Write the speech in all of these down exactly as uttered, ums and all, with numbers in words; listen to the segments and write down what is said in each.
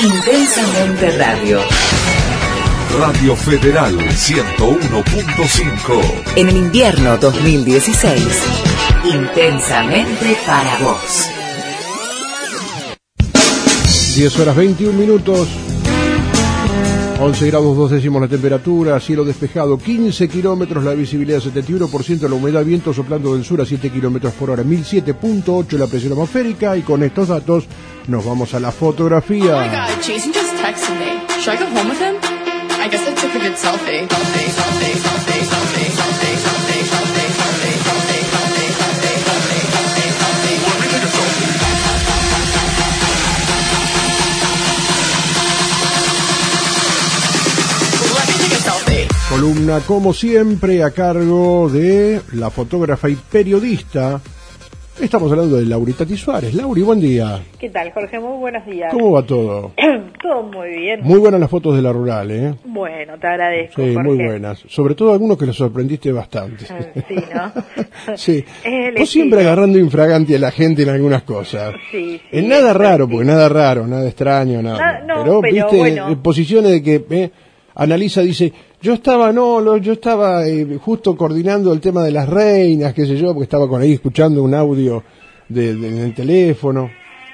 Intensamente Radio. Radio Federal ciento uno punto cinco. En el invierno dos mil dieciséis, intensamente para vos. diez horas veintiún minutos, once grados dos décimos la temperatura, cielo despejado, quince kilómetros la visibilidad, setenta y uno por ciento la humedad, viento soplando del sur a siete kilómetros por hora, mil siete punto ocho la presión atmosférica, y con estos datos nos vamos a la fotografía. Oh my God, Jason just texted me. Should I go home with him? I guess I took a good selfie. Selfie, selfie, selfie, selfie, selfie, selfie, selfie, selfie, selfie, selfie, selfie, selfie, selfie, selfie. Want me to take a selfie? Let me take a selfie. Columna, como siempre, a cargo de la fotógrafa y periodista. Estamos hablando de Lauritati Suárez. Lauri, buen día. ¿Qué tal, Jorge? Muy buenos días. ¿Cómo va todo? Todo muy bien. Muy buenas las fotos de la rural, ¿eh? Bueno, te agradezco, Sí, Jorge. muy buenas. Sobre todo algunos que los sorprendiste bastante. Sí, ¿no? Sí. Es el Vos estilo. siempre agarrando infragante a la gente en algunas cosas. Sí, sí. En nada es raro, el porque estilo. nada raro, nada extraño, nada. Na- no, pero, pero viste, bueno. en posiciones de que eh, analiza, dice, yo estaba, no, lo- yo estaba eh, justo coordinando el tema de las reinas, qué sé yo, porque estaba con ahí escuchando un audio de, de- en el teléfono.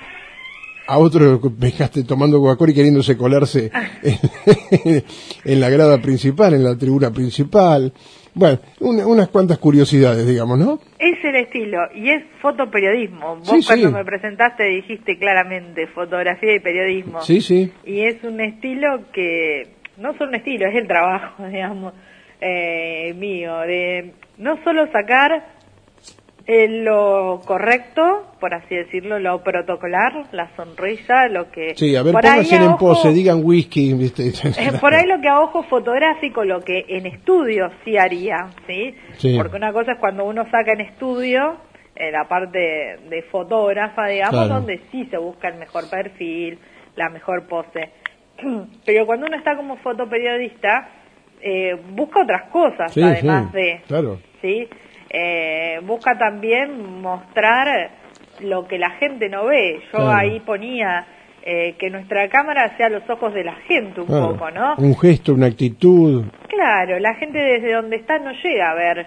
A otro dejaste tomando Coca-Cola y queriéndose colarse en, en la grada principal, en la tribuna principal. Bueno, una- unas cuantas curiosidades, digamos, ¿no? Es el estilo, y es fotoperiodismo. Vos Sí, cuando sí. me presentaste dijiste claramente fotografía y periodismo. Sí, sí. Y es un estilo que, no solo un estilo, es el trabajo, digamos, eh, mío, de no solo sacar eh, lo correcto, por así decirlo, lo protocolar, la sonrisa, lo que... Sí, a ver, por ahí pónganse a en ojo- pose, digan whisky, ¿viste? Eh, por ahí lo que a ojo fotográfico, lo que en estudio sí haría, ¿sí? Sí. Porque una cosa es cuando uno saca en estudio, eh, la parte de fotógrafa, digamos, Claro. donde sí se busca el mejor perfil, la mejor pose. Pero cuando uno está como fotoperiodista, eh, busca otras cosas, Sí, además sí, de... claro. ¿sí? Eh, busca también mostrar lo que la gente no ve. Yo Claro. ahí ponía... Eh, que nuestra cámara sea los ojos de la gente un Claro. poco, ¿no? Un gesto, una actitud. Claro, la gente desde donde está no llega a ver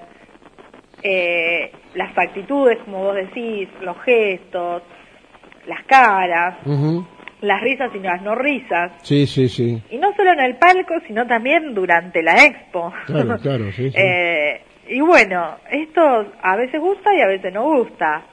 eh, las actitudes, como vos decís, los gestos, las caras, Ujú. las risas y las no risas. Sí, sí, sí. Y no solo en el palco, sino también durante la expo. Claro, claro, sí, sí. Eh, y bueno, esto a veces gusta y a veces no gusta.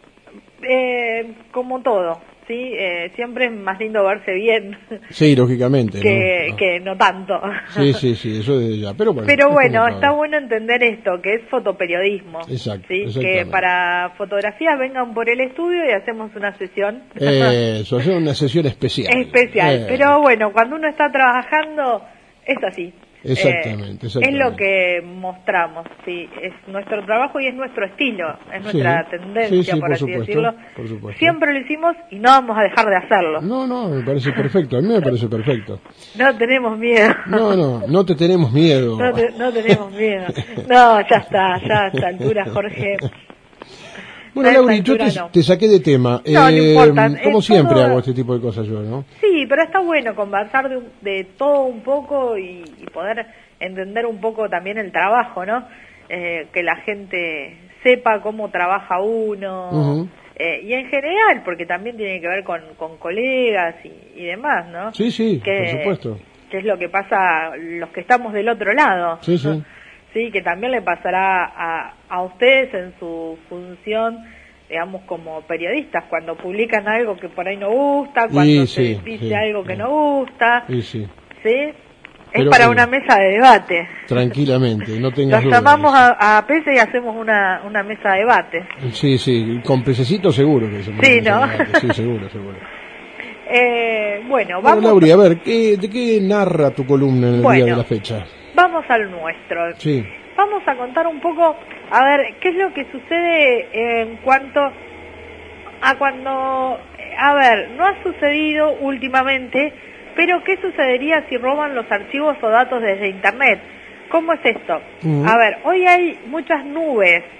Eh, como todo. Sí, eh, siempre es más lindo verse bien Sí, lógicamente. que, ¿no? que no tanto. Sí, sí, sí, eso desde ya. Pero bueno, Pero es bueno, como está todo. bueno entender esto, que es fotoperiodismo. Exacto, ¿sí? exactamente. Que para fotografías vengan por el estudio y hacemos una sesión Eso, hacer una sesión especial. especial. Eh, Pero bueno, cuando uno está trabajando, es así. Exactamente, Eh, exactamente. Es lo que mostramos, sí. Es nuestro trabajo y es nuestro estilo, es nuestra Sí, tendencia, sí, sí, por, por así supuesto, decirlo. por supuesto. Siempre lo hicimos y no vamos a dejar de hacerlo. No, no, me parece perfecto. A mí me parece perfecto. No tenemos miedo. No, no, no te tenemos miedo. No, te- no tenemos miedo. No, ya está, ya a esta altura, Jorge. Bueno, A esta Lauri, yo te, altura no. te saqué de tema. No, no importa. Como Eh, siempre todo- hago este tipo de cosas yo, ¿no? Sí, pero está bueno conversar de, un- de todo un poco y, y poder entender un poco también el trabajo, ¿no? Eh, que la gente sepa cómo trabaja uno. Ujú. eh, y en general, porque también tiene que ver con, con colegas y, y demás, ¿no? Sí, sí, que, por supuesto. Que es lo que pasa a los que estamos del otro lado. Sí, sí. Sí, que también le pasará a, a ustedes en su función, digamos, como periodistas, cuando publican algo que por ahí no gusta, cuando Y se sí, dice sí, algo que sí. no gusta, Sí, sí. ¿sí? Pero, es para eh, una mesa de debate. Tranquilamente, no tengas Los dudas. llamamos a, a Pese y hacemos una, una mesa de debate. Sí, sí, con pececito seguro que se Sí, ¿no? Sí, seguro, seguro. Eh, bueno, Bueno, vamos, Lauri, a ver, ¿qué, ¿de qué narra tu columna en el Bueno. día de la fecha? vamos al nuestro. Sí. Vamos a contar un poco, a ver, qué es lo que sucede en cuanto a cuando, a ver, no ha sucedido últimamente, pero qué sucedería si roban los archivos o datos desde Internet. ¿Cómo es esto? Ujú. A ver, hoy hay muchas nubes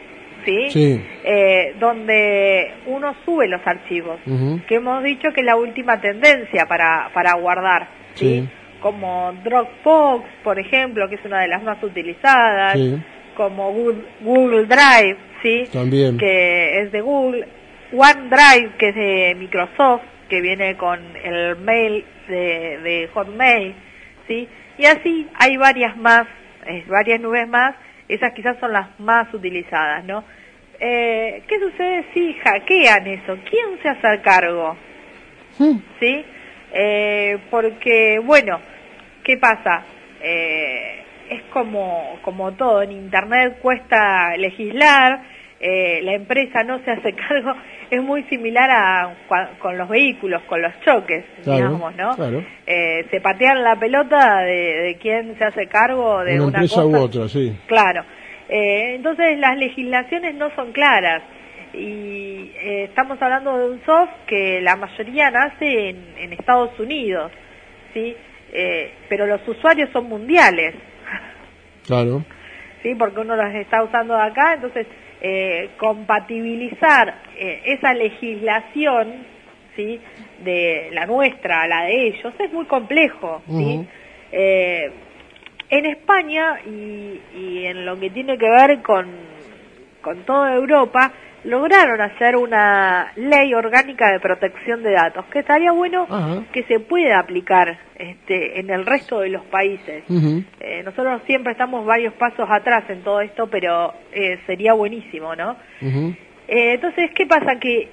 ¿sí? Sí. Eh, donde uno sube los archivos, Ujú. que hemos dicho que es la última tendencia para, para guardar, ¿sí? Sí. Como Dropbox, por ejemplo, que es una de las más utilizadas, Sí. como Google, Google Drive, ¿sí? También. Que es de Google, OneDrive, que es de Microsoft, que viene con el mail de, de Hotmail, ¿sí? Y así hay varias más, eh, varias nubes más, esas quizás son las más utilizadas, ¿no? Eh, ¿Qué sucede si hackean eso? ¿Quién se hace cargo? Mm. ¿Sí? Eh, porque, bueno, ¿qué pasa? Eh, es como, como todo, en Internet cuesta legislar, eh, la empresa no se hace cargo, es muy similar a cua- con los vehículos, con los choques, Claro, digamos, ¿no? claro. Eh, se patean la pelota de, de quién se hace cargo de Una una, empresa cosa. u otra, sí. Claro. Eh, entonces las legislaciones no son claras y eh, estamos hablando de un soft que la mayoría nace en, en Estados Unidos, ¿sí? Eh, pero los usuarios son mundiales, Claro. ¿sí? Porque uno los está usando de acá, entonces eh, compatibilizar eh, esa legislación, ¿sí? De la nuestra a la de ellos es muy complejo, ¿sí? Ujú. Eh, en España y, y en lo que tiene que ver con, con toda Europa, lograron hacer una ley orgánica de protección de datos, que estaría bueno Ajá. que se pueda aplicar este, en el resto de los países. Ujú. Eh, nosotros siempre estamos varios pasos atrás en todo esto, pero eh, sería buenísimo, ¿no? Ujú. Eh, entonces, ¿qué pasa? Que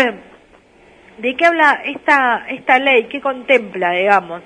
¿de qué habla esta, esta ley? ¿Qué contempla, digamos?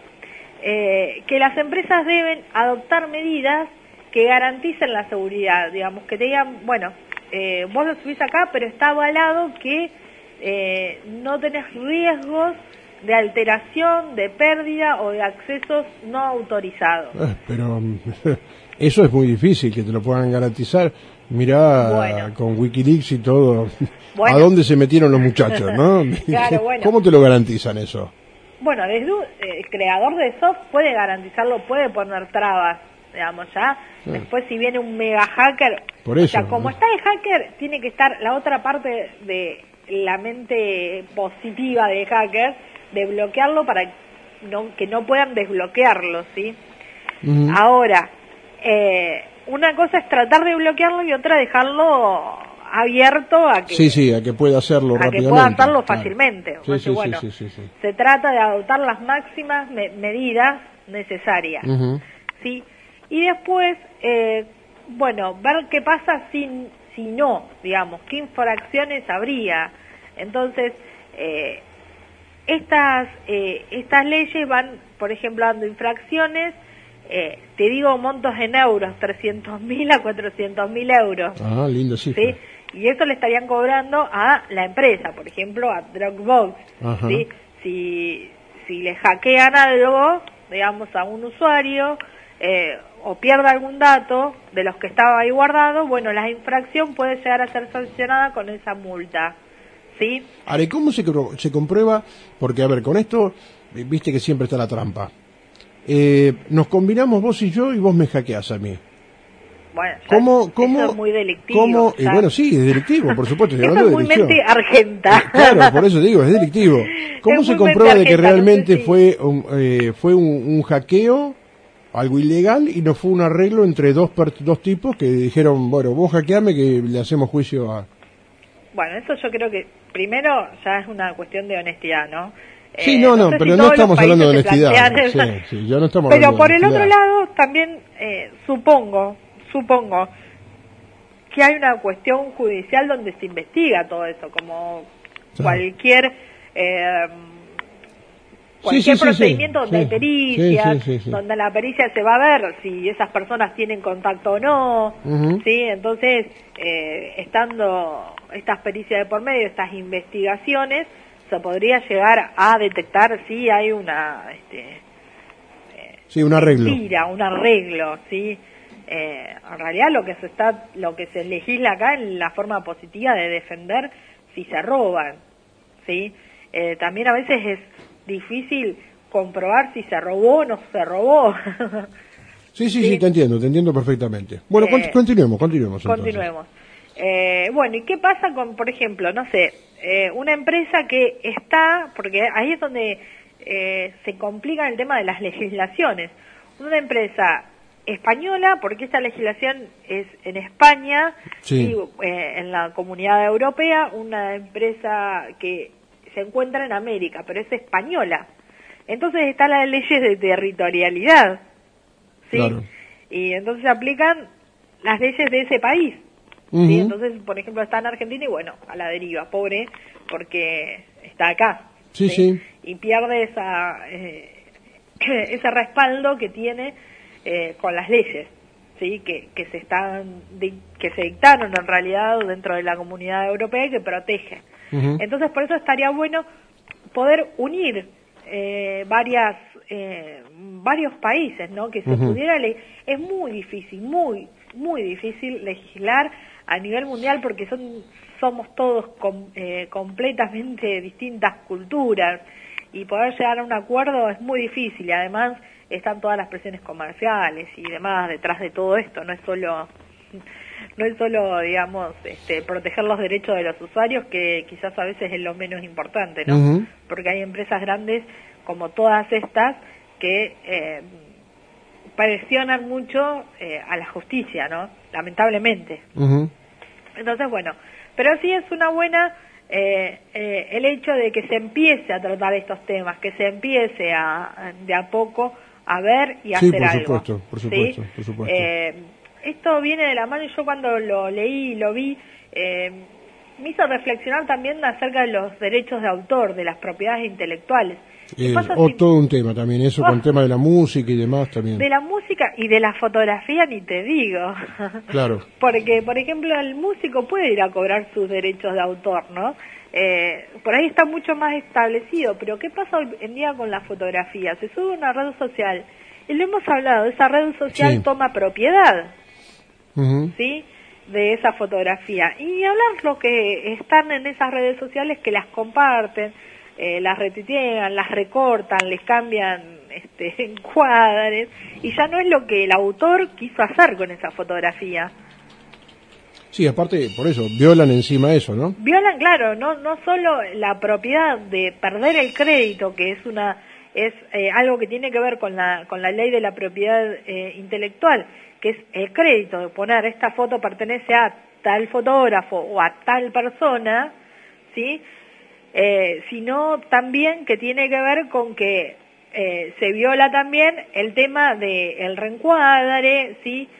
Eh, que las empresas deben adoptar medidas que garanticen la seguridad, digamos, que te digan, bueno, eh, vos lo subís acá, pero está avalado que eh, no tenés riesgos de alteración, de pérdida o de accesos no autorizados. Eh, pero mm, eso es muy difícil que te lo puedan garantizar. Mirá Bueno. con Wikileaks y todo. Bueno. ¿A dónde se metieron los muchachos, no? Claro, bueno. ¿Cómo te lo garantizan eso? Bueno, desde un- eh, el creador de soft puede garantizarlo, puede poner trabas, digamos, ya. Sí. Después, si viene un mega hacker, Por o eso, sea, como ¿no? está el hacker, tiene que estar la otra parte de la mente positiva del hacker, de bloquearlo para no, que no puedan desbloquearlo, ¿sí? Ujú. Ahora, eh, una cosa es tratar de bloquearlo y otra dejarlo abierto a que Sí, sí, a que pueda hacerlo a que rápidamente. pueda hacerlo claro. fácilmente. Sí, Entonces, sí, sí, bueno, sí, sí, sí. se trata de adoptar las máximas me- medidas necesarias, Ujú. ¿sí? Y después, eh, bueno, ver qué pasa si, si no, digamos, qué infracciones habría. Entonces, eh, estas, eh, estas leyes van, por ejemplo, dando infracciones, eh, te digo montos en euros, trescientos mil a cuatrocientos mil euros. Ah, linda cifra. ¿Sí? Y eso le estarían cobrando a la empresa, por ejemplo, a Dropbox. Ajá. ¿Sí? Si, si le hackean algo, digamos, a un usuario, eh, o pierde algún dato de los que estaba ahí guardado, bueno, la infracción puede llegar a ser sancionada con esa multa. ¿Sí? Ahora, ¿y cómo se, cro- se comprueba? Porque, a ver, con esto, eh, viste que siempre está la trampa. Eh, nos combinamos vos y yo y vos me hackeás a mí. Bueno, ya ¿Cómo, cómo, eso es muy delictivo. cómo- y ya. bueno, sí, es delictivo, por supuesto. estoy Eso hablando es de muy delicción. mente argenta. Claro, por eso digo, es delictivo. ¿Cómo Es se muy comprueba de que mente argenta, no sé realmente si- fue un, eh, fue un, un hackeo, algo ilegal, y no fue un arreglo entre dos per- dos tipos que dijeron, bueno, vos hackeame que le hacemos juicio a... Bueno, eso yo creo que primero ya es una cuestión de honestidad, ¿no? Sí, Eh, no, no, sé pero si no todos los estamos hablando de países se honestidad. plantean Sí, esa- sí, ya no estamos Pero hablando de por el otro honestidad. lado, también eh, supongo, supongo que hay una cuestión judicial donde se investiga todo eso, como Claro. cualquier eh, Sí, cualquier sí, sí, procedimiento sí, donde hay sí. pericias, Sí, sí, sí, sí. donde la pericia se va a ver si esas personas tienen contacto o no, Ujú. ¿sí? Entonces, eh, estando estas pericias de por medio, estas investigaciones, se podría llegar a detectar si hay una este, Sí, un arreglo. mentira, un arreglo, ¿sí? Eh, en realidad lo que se está, lo que se legisla acá en la forma positiva de defender si se roban, ¿sí? Eh, también a veces es difícil comprobar si se robó o no se robó. Sí, sí, Sí. sí, te entiendo, te entiendo perfectamente. Bueno, Eh, cont- continuemos, continuemos. entonces. Continuemos. Eh, bueno, ¿y qué pasa con, por ejemplo, no sé, eh, una empresa que está, porque ahí es donde eh, se complica el tema de las legislaciones, una empresa española, porque esta legislación es en España, Sí. y eh, en la Comunidad Europea, una empresa que se encuentra en América, pero es española. Entonces están las leyes de territorialidad, ¿sí? Claro. Y entonces se aplican las leyes de ese país, ¿sí? Ujú. Entonces, por ejemplo, está en Argentina y bueno, a la deriva, pobre, porque está acá, Sí, sí. y pierde esa eh, ese respaldo que tiene eh, con las leyes, sí, que que se están di- que se dictaron en realidad dentro de la Comunidad Europea y que protege. Ujú. Entonces, por eso estaría bueno poder unir eh, varias eh, varios países, ¿no? Que se Ujú. pudiera le es muy difícil, muy muy difícil legislar a nivel mundial porque son somos todos com- eh, completamente distintas culturas y poder llegar a un acuerdo es muy difícil y además están todas las presiones comerciales y demás detrás de todo esto, no es solo no es solo, digamos, este, proteger los derechos de los usuarios, que quizás a veces es lo menos importante, ¿no? Ujú. Porque hay empresas grandes, como todas estas, que eh, presionan mucho eh, a la justicia, ¿no? Lamentablemente. Ujú. Entonces, bueno, pero sí es una buena eh, eh, el hecho de que se empiece a tratar estos temas, que se empiece a, a- de a poco a ver y a Sí, hacer por algo. supuesto, por supuesto, ¿sí? por supuesto. Eh, esto viene de la mano y yo cuando lo leí y lo vi, eh, me hizo reflexionar también acerca de los derechos de autor, de las propiedades intelectuales. ¿Qué Eh, pasa o si- todo un tema también, eso con Oh. el tema de la música y demás también. de la música y de la fotografía ni te digo. Claro. Porque, por ejemplo, el músico puede ir a cobrar sus derechos de autor, ¿no? Eh, por ahí está mucho más establecido, pero ¿qué pasa hoy en día con la fotografía? Se sube a una red social y lo hemos hablado, esa red social Sí. toma propiedad, Ujú. ¿sí? De esa fotografía. Y hablar los que están en esas redes sociales que las comparten, eh, las retuitean, las recortan, les cambian este, encuadres, y ya no es lo que el autor quiso hacer con esa fotografía. Sí, aparte, por eso, violan encima eso, ¿no? Violan, claro, no no solo la propiedad de perder el crédito, que es una es eh, algo que tiene que ver con la con la ley de la propiedad eh, intelectual, que es el crédito de poner esta foto pertenece a tal fotógrafo o a tal persona, ¿sí? Eh, sino también que tiene que ver con que eh, se viola también el tema de el reencuadre, ¿sí?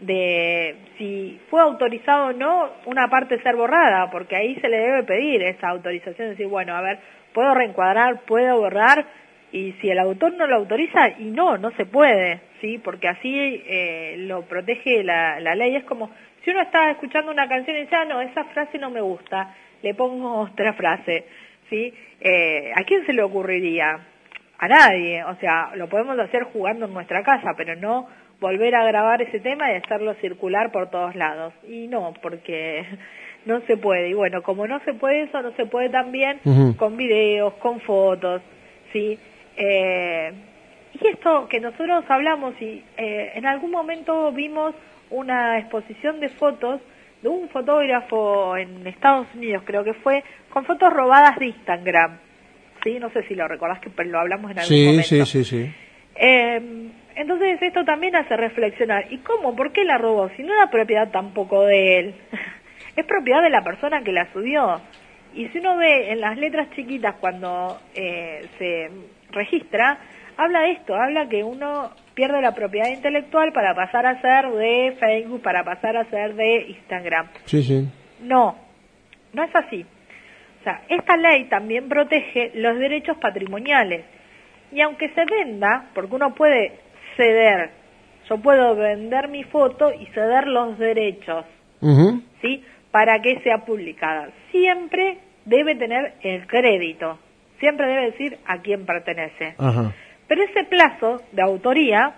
De si fue autorizado o no una parte ser borrada, porque ahí se le debe pedir esa autorización, decir, bueno, a ver, puedo reencuadrar, puedo borrar, y si el autor no lo autoriza, y no, no se puede, ¿sí? Porque así eh, lo protege la, la ley. Es como, si uno está escuchando una canción y dice, ah, no, esa frase no me gusta, le pongo otra frase, ¿sí? Eh, ¿a quién se le ocurriría? A nadie, o sea, lo podemos hacer jugando en nuestra casa, pero no volver a grabar ese tema y hacerlo circular por todos lados. Y no, porque no se puede. Y bueno, como no se puede eso, no se puede también Ujú. con videos, con fotos, ¿sí? Eh, y esto que nosotros hablamos, y eh, en algún momento vimos una exposición de fotos de un fotógrafo en Estados Unidos, creo que fue, con fotos robadas de Instagram. Sí, no sé si lo recordás, que lo hablamos en algún Sí, momento. sí, sí, sí. Eh, entonces esto también hace reflexionar. ¿Y cómo? ¿Por qué la robó? Si no era propiedad tampoco de él. Es propiedad de la persona que la subió. Y si uno ve en las letras chiquitas cuando eh, se registra, habla de esto, habla que uno pierde la propiedad intelectual para pasar a ser de Facebook, para pasar a ser de Instagram. Sí, sí. No, no es así. O sea, esta ley también protege los derechos patrimoniales. Y aunque se venda, porque uno puede ceder, yo puedo vender mi foto y ceder los derechos, Ujú. ¿sí? Para que sea publicada. Siempre debe tener el crédito, siempre debe decir a quién pertenece. Ajá. Pero ese plazo de autoría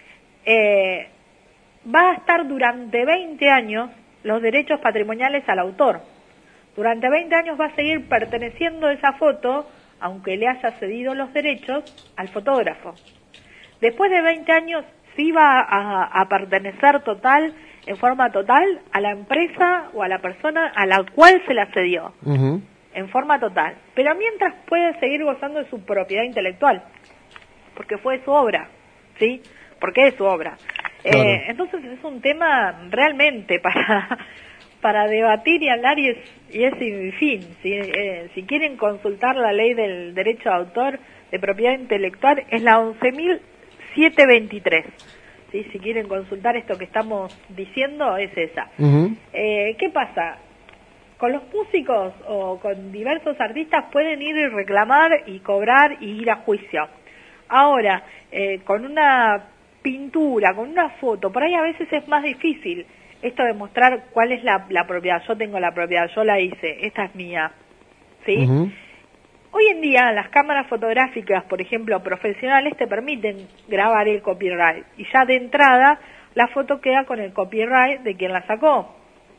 eh, va a estar durante veinte años los derechos patrimoniales al autor. Durante veinte años va a seguir perteneciendo esa foto, aunque le haya cedido los derechos al fotógrafo. Después de veinte años sí va a, a pertenecer total en forma total a la empresa o a la persona a la cual se la cedió, Ujú. en forma total. Pero mientras puede seguir gozando de su propiedad intelectual, porque fue su obra, ¿sí? Porque es su obra. Claro. Eh, entonces es un tema realmente para para debatir y hablar y es, y es sin fin. ¿Sí? Eh, si quieren consultar la ley del derecho de autor de propiedad intelectual es la once mil setecientos veintitrés. ¿Sí? Si quieren consultar esto que estamos diciendo es esa. Ujú. Eh, ¿Qué pasa? Con los músicos o con diversos artistas pueden ir y reclamar y cobrar y ir a juicio. Ahora, eh, con una pintura, con una foto, por ahí a veces es más difícil esto de mostrar cuál es la, la propiedad. Yo tengo la propiedad, yo la hice, esta es mía, ¿sí? Ujú. Hoy en día las cámaras fotográficas, por ejemplo, profesionales, te permiten grabar el copyright. Y ya de entrada, la foto queda con el copyright de quien la sacó,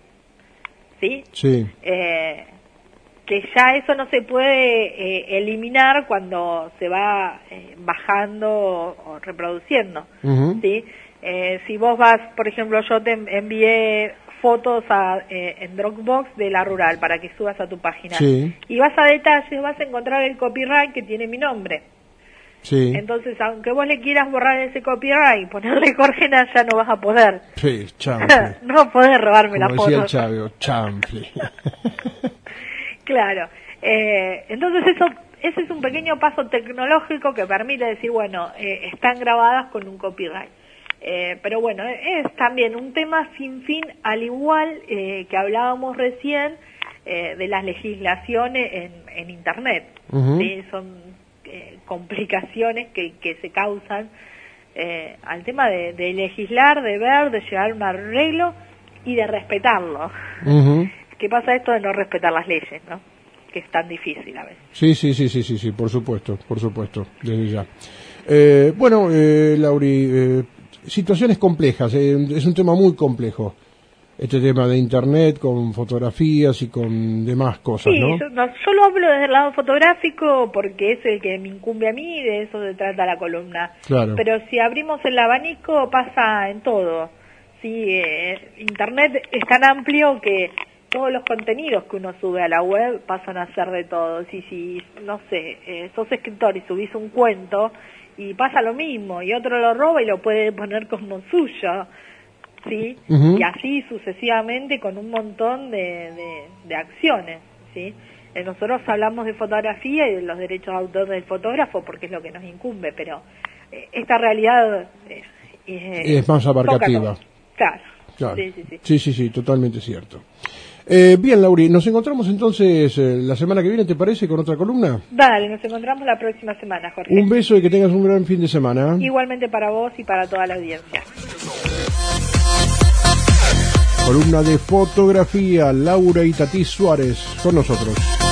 ¿sí? Sí. Eh, que ya eso no se puede eh, eliminar cuando se va eh, bajando o, o reproduciendo, Ujú. ¿sí? Eh, si vos vas, por ejemplo, yo te envié fotos a, eh, en Dropbox de la rural para que subas a tu página, Sí. y vas a detalles, vas a encontrar el copyright que tiene mi nombre. Sí. Entonces, aunque vos le quieras borrar ese copyright y ponerle Jorge Naya, no vas a poder. Sí, chanfle. No podés robarme la Como foto. decía el Chávez, chanfle. Claro, eh, entonces eso, ese es un pequeño paso tecnológico que permite decir, bueno, eh, están grabadas con un copyright. Eh, pero bueno, es también un tema sin fin, al igual eh, que hablábamos recién eh, de las legislaciones en, en Internet. Ujú. ¿Sí? Son eh, complicaciones que, que se causan eh, al tema de, de legislar, de ver, de llegar a un arreglo y de respetarlo. Ujú. ¿Qué pasa esto de no respetar las leyes, no? Que es tan difícil a veces. Sí, sí, sí, sí, sí, sí, por supuesto, por supuesto, desde ya. Eh, bueno, eh, Lauri, eh, situaciones complejas, eh, es un tema muy complejo, este tema de Internet con fotografías y con demás cosas, Sí, ¿no? yo, no, yo lo hablo desde el lado fotográfico porque es el que me incumbe a mí, de eso se trata la columna. Claro. Pero si abrimos el abanico pasa en todo. Sí, eh, Internet es tan amplio que todos los contenidos que uno sube a la web pasan a ser de todos. Y si, no sé, eh, sos escritor y subís un cuento y pasa lo mismo, y otro lo roba y lo puede poner como suyo, ¿sí? Ujú. Y así sucesivamente con un montón de, de, de acciones, ¿sí? Eh, nosotros hablamos de fotografía y de los derechos de autor del fotógrafo porque es lo que nos incumbe, pero eh, esta realidad eh, eh, Es más abarcativa. toca todo. Claro. Claro. Sí, sí, sí. Sí, sí, sí, totalmente cierto. Eh, bien, Lauri, nos encontramos entonces eh, la semana que viene, ¿te parece, con otra columna? Dale, nos encontramos la próxima semana, Jorge. Un beso y que tengas un gran fin de semana. Igualmente para vos y para toda la audiencia. Columna de fotografía, Laura Itatí Suárez, con nosotros.